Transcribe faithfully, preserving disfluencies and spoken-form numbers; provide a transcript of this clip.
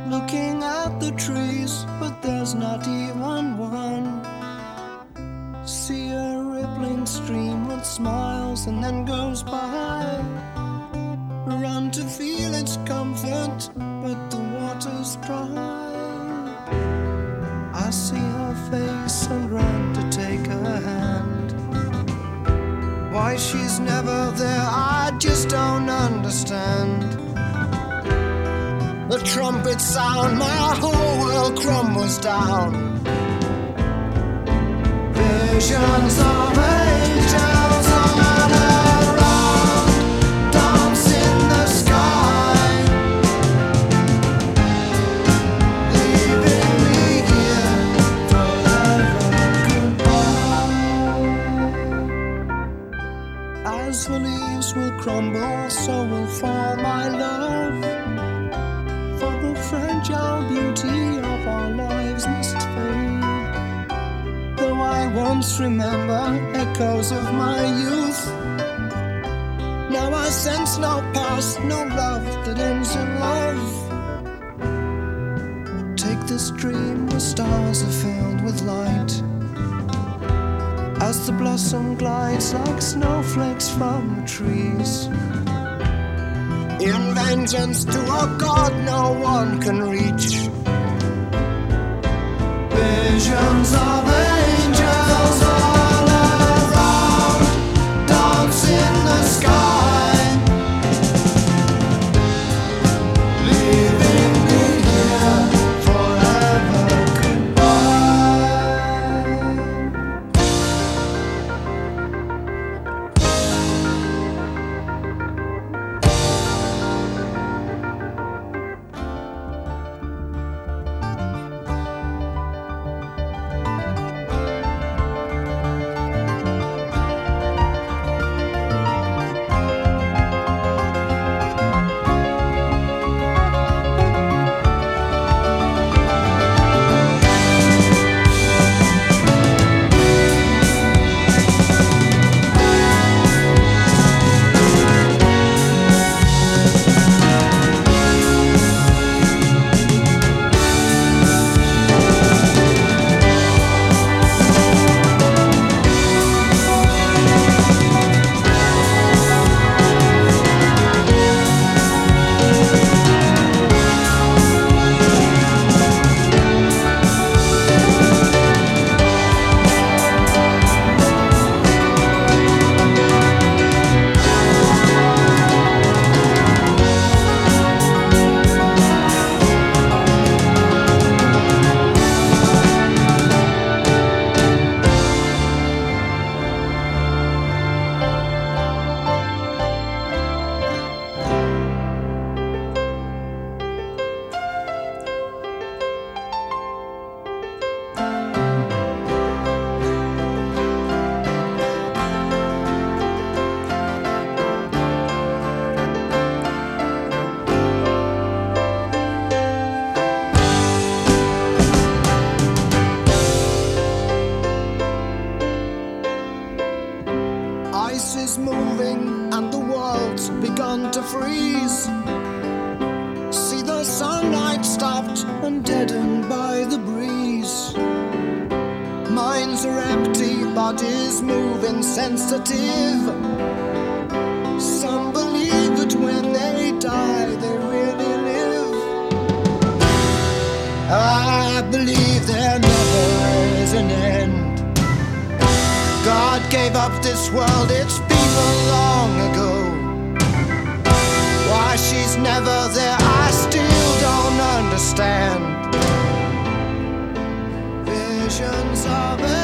looking at the trees, but there's not even one. See a rippling stream that smiles and then goes by. Run to feel its comfort, but the water's dry. I see her face and run to take her hand. Why she's never there, I just don't understand. The trumpet sound, my whole world crumbles down. Visions of angels all around, dance in the sky, leaving me here forever goodbye. As the leaves will crumble, so will fall my love. For the fragile beauty of our lives must fade. Though I once remember echoes of my youth, now I sense no past, no love that ends in love. Take this dream, the stars are filled with light, as the blossom glides like snowflakes from the trees, in vengeance to a God no one can reach. Visions of angels all around, dance in the sky, leaving me here forever ice is moving and the world's begun to freeze. See the sunlight stopped and deadened by the breeze. Minds are empty, bodies move insensitive. Some believe that when they die they really live. I believe there never is an end. God gave up this world, its people long ago. Why she's never there, I still don't understand. Visions of